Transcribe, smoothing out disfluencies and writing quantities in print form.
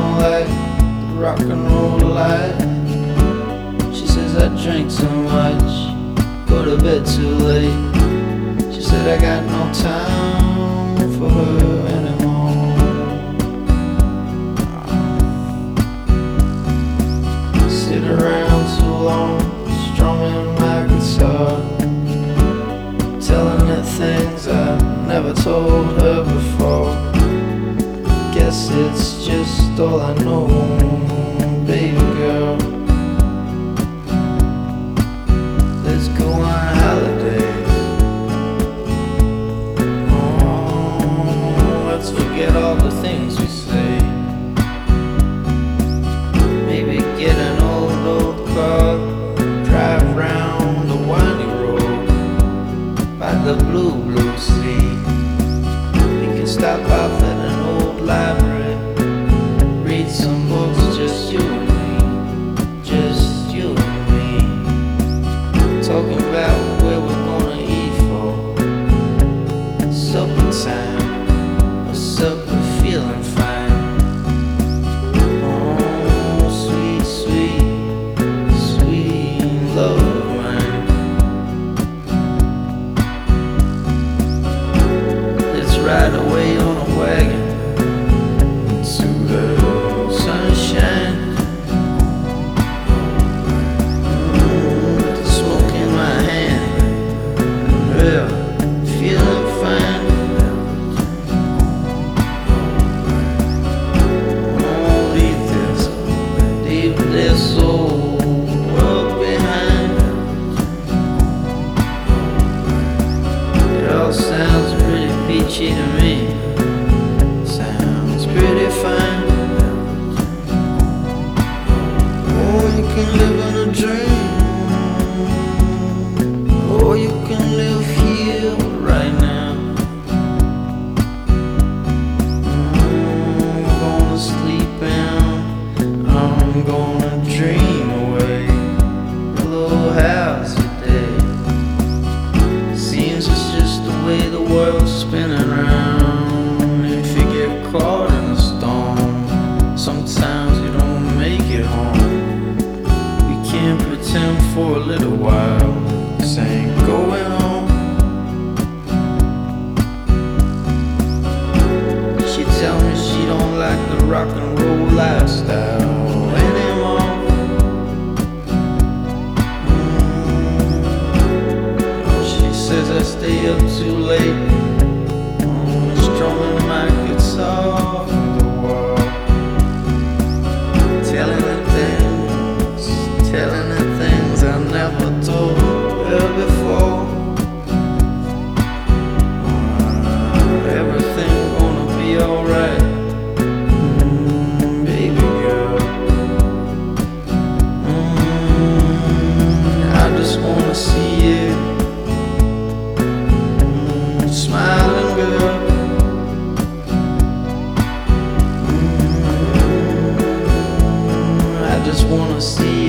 don't like the rock and roll life. She says I drink too much, go to bed too late. She said I got no time for her anymore. Sit around too long, strumming my guitar, telling her things I never told her before. Guess it's just all I know, baby girl. Let's go on holiday. Oh, let's forget all the things we say. Maybe get an old car, drive round the windy road by the blue sea. We can stop off at an old library, read some books, just you and me, just you and me. Talking about where we're gonna eat for supper time. What's up, we're feeling fine. Oh, sweet, sweet, sweet love of mine. Let's ride away on a wagon to the sunshine. Smoke in my hand, yeah, feeling fine. Oh, leave this old world behind. It all sounds pretty peachy to me. Sounds pretty fine. Oh, you can live in a dream, or you can live here right now. I'm gonna sleep in, I'm gonna dream away a little house today. Seems it's just the way the world's spinning round. If you get caught in a storm, sometimes you don't make it home. We can't pretend for a little while, this ain't going on. She tell me she don't like the rock and roll lifestyle anymore. She says I stay up too late, strumming my guitar from the wall, telling her things I never told her before. Everything gonna be alright, baby girl. I just wanna see you smiling, girl. I just wanna see